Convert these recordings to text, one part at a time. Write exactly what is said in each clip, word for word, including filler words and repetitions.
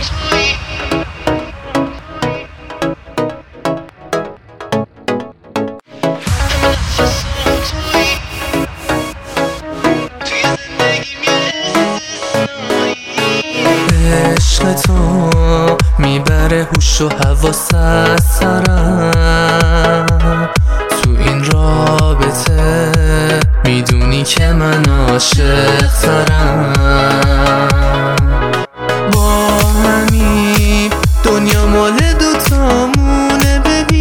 عشق تو میبره هوش و حواس از سرم، تو این رابطه میدونی که من عاشق ترم. با همین دنیا مال دوتامونه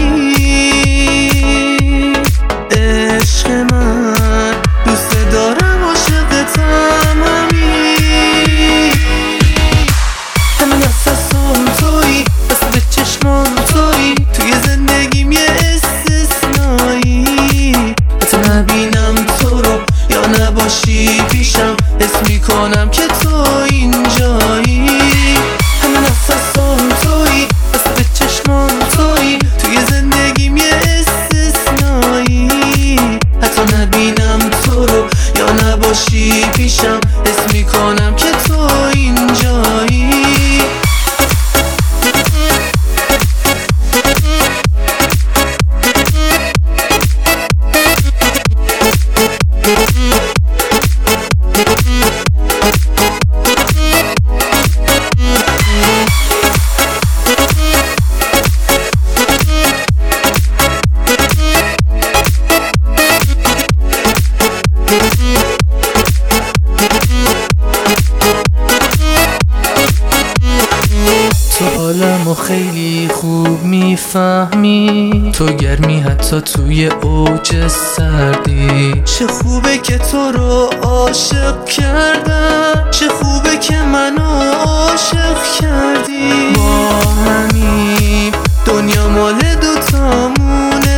ببین، عشق من دوست دارم عاشقتم همین. همه نفسم تویی، وسط چشمام تویی، توی زندگیم یه استثنایی. حتی نبینم تو رو یا نباشی پیشم، حس میکنم که تو اینجایی. همه نفسم تویی، وسط چشمام تویی، توی زندگیم یه استثنایی. حتی نبینم تو رو یا نباشی پیشم، حس میکنم که تو اینجایی. تو عالمو خیلی خوب میفهمی، تو گرمی حتی توی اوج سردی. چه خوبه که تو رو عاشق کردم، چه خوبه که منو عاشق کردی. با همین دنیا مال دوتامونه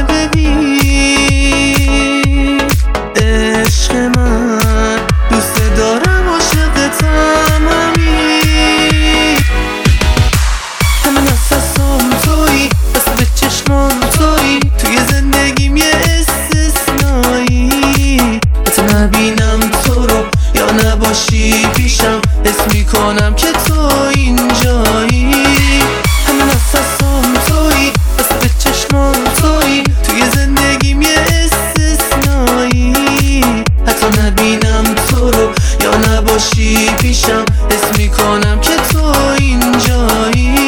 ببین، عشق من دوست دارم عاشقتم همین. همه نفسم تویی، وسط چشمام تویی، توی زندگیم یه استثنایی. حتی نبینم تو رو یا نباشی پیشم، حس میکنم که تو اینجایی. همه نفسم تویی، وسط چشمام تویی، توی زندگیم یه استثنایی. حتی نبینم تو رو یا نباشی پیشم، حس میکنم که تو اینجایی.